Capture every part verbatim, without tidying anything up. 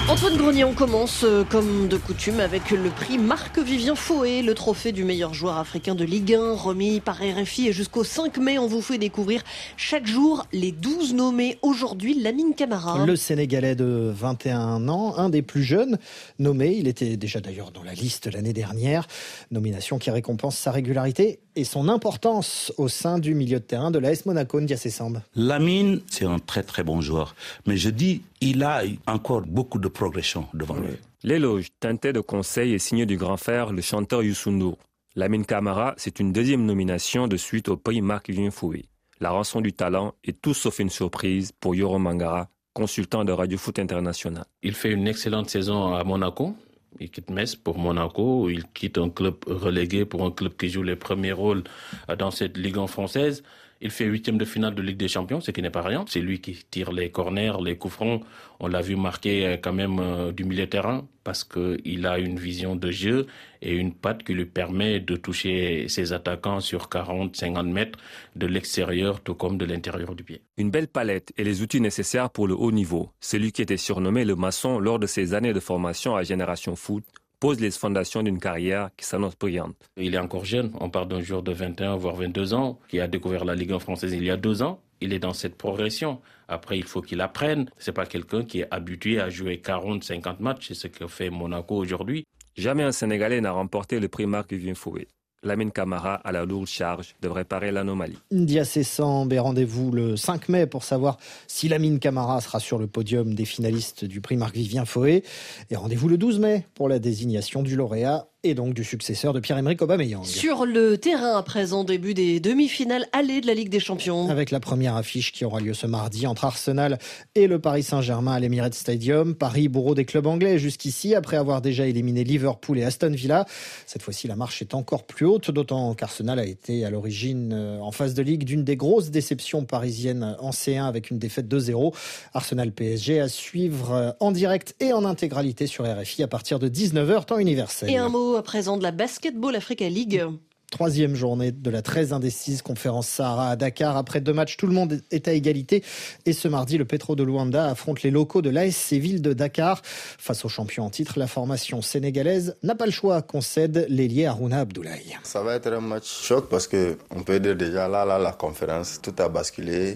Antoine Grenier, on commence euh, comme de coutume avec le prix Marc-Vivien Foé, le trophée du meilleur joueur africain de Ligue un, remis par R F I. Et jusqu'au cinq mai, on vous fait découvrir chaque jour les douze nommés. Aujourd'hui, Lamine Camara. Le Sénégalais de vingt et un ans, un des plus jeunes nommés. Il était déjà d'ailleurs dans la liste l'année dernière. Nomination qui récompense sa régularité et son importance au sein du milieu de terrain de l'A S Monaco, Ndiassé Samb. Lamine, c'est un très très bon joueur. Mais je dis, il a encore beaucoup de progression devant lui. L'éloge, teinté de conseils et signé du grand frère, le chanteur Youssou N'Dour. Lamine Camara, c'est une deuxième nomination de suite au prix Marc-Vivien Foé. La rançon du talent est tout sauf une surprise pour Yoro Mangara, consultant de Radio Foot International. Il fait une excellente saison à Monaco. Il quitte Metz pour Monaco. Il quitte un club relégué pour un club qui joue les premiers rôles dans cette Ligue un française. Il fait huitième de finale de Ligue des Champions, ce qui n'est pas rien. C'est lui qui tire les corners, les coups francs. On l'a vu marquer quand même euh, du milieu de terrain parce qu'il a une vision de jeu et une patte qui lui permet de toucher ses attaquants sur quarante à cinquante mètres de l'extérieur tout comme de l'intérieur du pied. Une belle palette et les outils nécessaires pour le haut niveau. Celui qui était surnommé le maçon lors de ses années de formation à Génération Foot pose les fondations d'une carrière qui s'annonce brillante. Il est encore jeune, on parle d'un joueur de vingt et un voire vingt-deux ans qui a découvert la Ligue un française il y a deux ans. Il est dans cette progression. Après, il faut qu'il apprenne. C'est pas quelqu'un qui est habitué à jouer quarante à cinquante matchs, c'est ce que fait Monaco aujourd'hui. Jamais un Sénégalais n'a remporté le prix Marc-Vivien Foé. Lamine Camara a la lourde charge de réparer l'anomalie. Ndiassé Samb, et rendez-vous le cinq mai pour savoir si Lamine Camara sera sur le podium des finalistes du prix Marc-Vivien Foé. Et rendez-vous le douze mai pour la désignation du lauréat et donc du successeur de Pierre-Emerick Aubameyang. Sur le terrain à présent, début des demi-finales allées de la Ligue des Champions. Avec la première affiche qui aura lieu ce mardi entre Arsenal et le Paris Saint-Germain à l'Emirates Stadium. Paris, bourreau des clubs anglais jusqu'ici, après avoir déjà éliminé Liverpool et Aston Villa. Cette fois-ci, la marche est encore plus haute, d'autant qu'Arsenal a été à l'origine en phase de Ligue d'une des grosses déceptions parisiennes en C un avec une défaite deux zéro. Arsenal-P S G à suivre en direct et en intégralité sur R F I à partir de dix-neuf heures temps universel. Et un mot à présent de la Basketball Africa League. Troisième journée de la très indécise conférence Sahara à Dakar. Après deux matchs, tout le monde est à égalité. Et ce mardi, le Petro de Luanda affronte les locaux de l'A S Séville de Dakar. Face aux champions en titre, la formation sénégalaise n'a pas le choix, concède l'ailier Harouna Abdoulaye. Ça va être un match choc parce qu'on peut dire déjà là, là, la conférence, tout a basculé.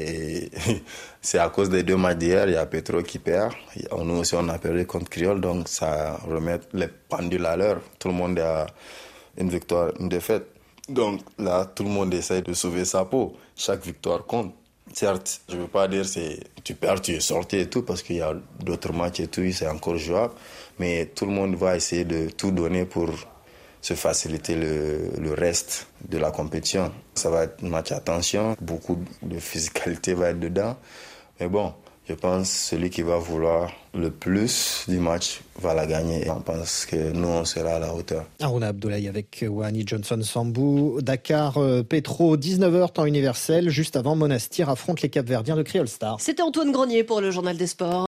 Et c'est à cause des deux matchs d'hier, il y a Petro qui perd. Nous aussi, on a perdu contre Criol, donc ça remet les pendules à l'heure. Tout le monde a une victoire, une défaite. Donc là, tout le monde essaie de sauver sa peau. Chaque victoire compte. Certes, je ne veux pas dire c'est tu perds, tu es sorti et tout, parce qu'il y a d'autres matchs et tout, c'est encore jouable. Mais tout le monde va essayer de tout donner pour se faciliter le, le reste de la compétition. Ça va être un match à tension, beaucoup de physicalité va être dedans. Mais bon, je pense que celui qui va vouloir le plus du match va la gagner. On pense que nous, on sera à la hauteur. Harouna Abdoulaye avec Wani Johnson Sambou. Dakar, euh, Petro, dix-neuf heures temps universel. Juste avant, Monastir affronte les Capverdiens de Creole Star. C'était Antoine Grenier pour le Journal des Sports.